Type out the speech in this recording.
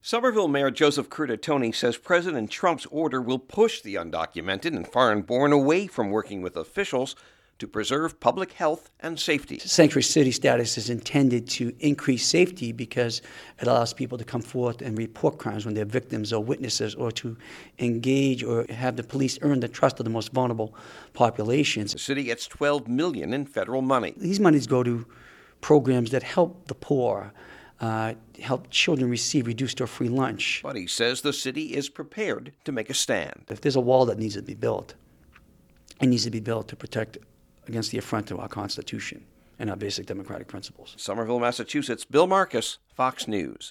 Somerville Mayor Joseph Curtatone says President Trump's order will push the undocumented and foreign-born away from working with officials to preserve public health and safety. Sanctuary city status is intended to increase safety because it allows people to come forth and report crimes when they're victims or witnesses, or to engage or have the police earn the trust of the most vulnerable populations. The city gets $12 million in federal money. These monies go to programs that help the poor, help children receive reduced or free lunch. But he says the city is prepared to make a stand. If there's a wall that needs to be built, it needs to be built to protect against the affront to our Constitution and our basic democratic principles. Somerville, Massachusetts, Bill Marcus, Fox News.